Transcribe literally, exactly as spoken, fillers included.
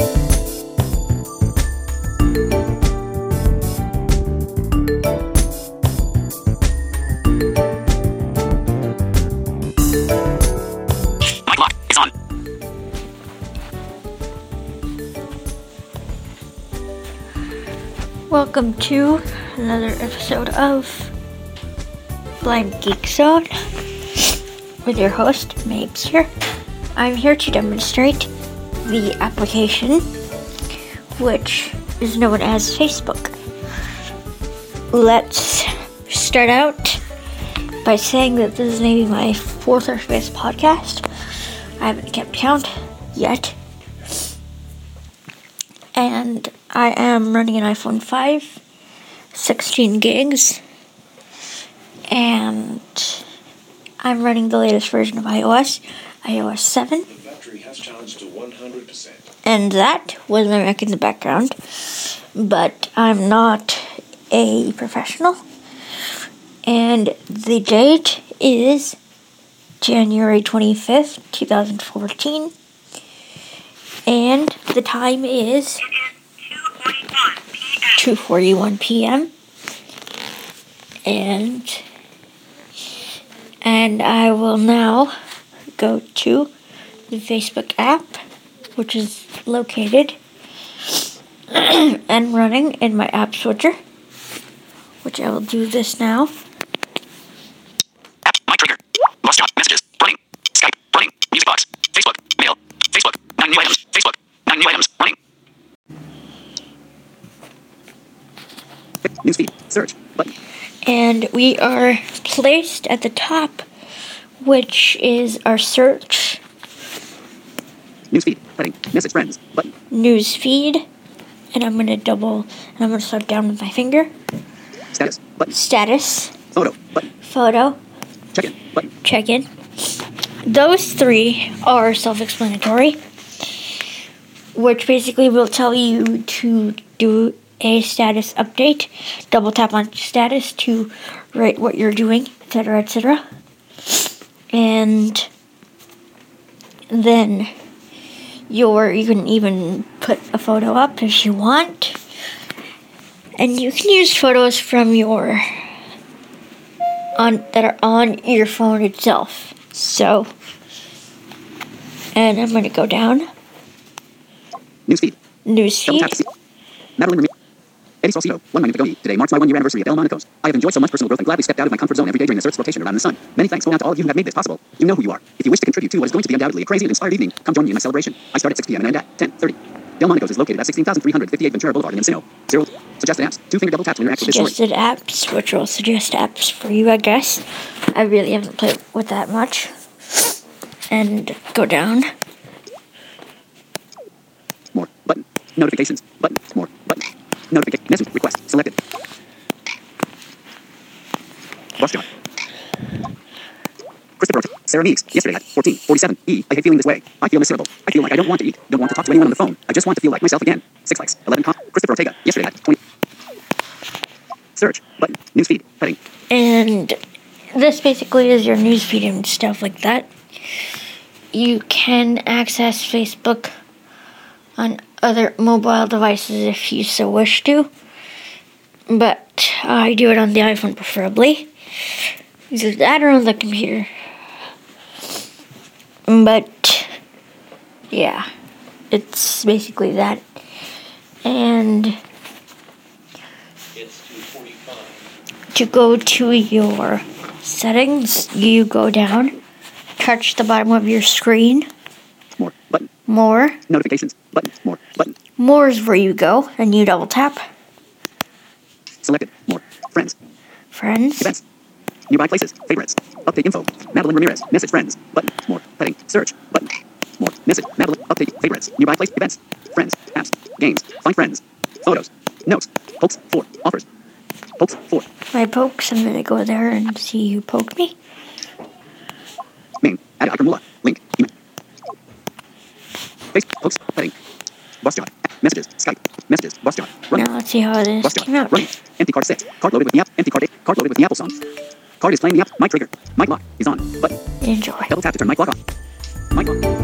Welcome to another episode of Blind Geek Zone with your host, Mabes here. I'm here to demonstrate the application, which is known as Facebook. Let's start out by saying that this is maybe my fourth or fifth podcast. I haven't kept count yet. And I am running an iPhone five, sixteen gigs, and I'm running the latest version of iOS, iOS seven. The battery has charged to one hundred percent. And that was my Mac in the background, but I'm not a professional. And the date is January twenty-fifth, twenty fourteen. And the time is two forty-one p.m. And and I will now go to the Facebook app, which is located and running in my app switcher, which I will do this now. App, my trigger, lost job, messages, running, Skype, running, music box, Facebook, mail, Facebook, nine new items, Facebook, nine new items, running. Newsfeed, search, button. And we are placed at the top, which is our search. Newsfeed, heading, message friends, button. News feed. And I'm going to double, and I'm going to swipe down with my finger. Status, button. Status. Photo, button. Photo. Check-in, button. Check-in. Those three are self-explanatory, which basically will tell you to do a status update. Double tap on status to write what you're doing, et cetera, et cetera. And then your you can even put a photo up if you want. And you can use photos from your on that are on your phone itself. So, and I'm going to go down. Newsfeed. Newsfeed. Double tap to see. Madeline Ramirez. Eddie Saucedo, one month ago. Today marks my one-year anniversary at Delmonicos. I have enjoyed so much personal growth and gladly stepped out of my comfort zone every day during this Earth's rotation around the sun. Many thanks go out to all of you who have made this possible. You know who you are. If you wish to contribute to what is going to be undoubtedly a crazy and inspired evening, come join me in my celebration. I start at six p.m. and end at ten thirty. Delmonicos is located at sixteen thousand three hundred fifty-eight Ventura Boulevard in Encino. Zero suggested apps. Two-finger double tap to interact with this story. Suggested apps, which will suggest apps for you, I guess. I really haven't played with that much. And go down. More, button. Notifications, button. More, button. Notification, message, request, selected. Boss job. Christopher, Sarah Meeks, yesterday at fourteen forty-seven E. I hate feeling this way. I feel miserable. I feel like I don't want to eat, don't want to talk to anyone on the phone. I just want to feel like myself again. Six likes, eleven com. Christopher Ortega, yesterday at twenty. Search, button, newsfeed, heading. And this basically is your newsfeed and stuff like that. You can access Facebook on other mobile devices if you so wish to, but I do it on the iPhone preferably. Either that or on the computer. But yeah, it's basically that. And to go to your settings, you go down, touch the bottom of your screen. More, button. More. Notifications, button. More, button. More is where you go, and you double tap. Selected. More. Friends. Friends. Events. Nearby places. Favorites. Update info. Madeline Ramirez. Message friends. Button. More. Heading. Search. Button. More. Message. Madeline. Update. Favorites. Nearby place. Events. Friends. Apps. Games. Find friends. Photos. Notes. Pokes. Four. Offers. Pokes. Four. My pokes. I'm gonna go there and see who poked me. Main. Add Akramula. Link. Email. Facebook. Pokes. Heading. Boss job. Messages. Skype. Messages. Boss job. Running. Now let's see how this Boss job. came out. Running. Empty card six. Card loaded with the app. Empty card eight. Card loaded with the Apple song. Card is playing the app. Mic trigger. Mic lock is on. Button. Enjoy. Double tap to turn mic lock off. Mic lock.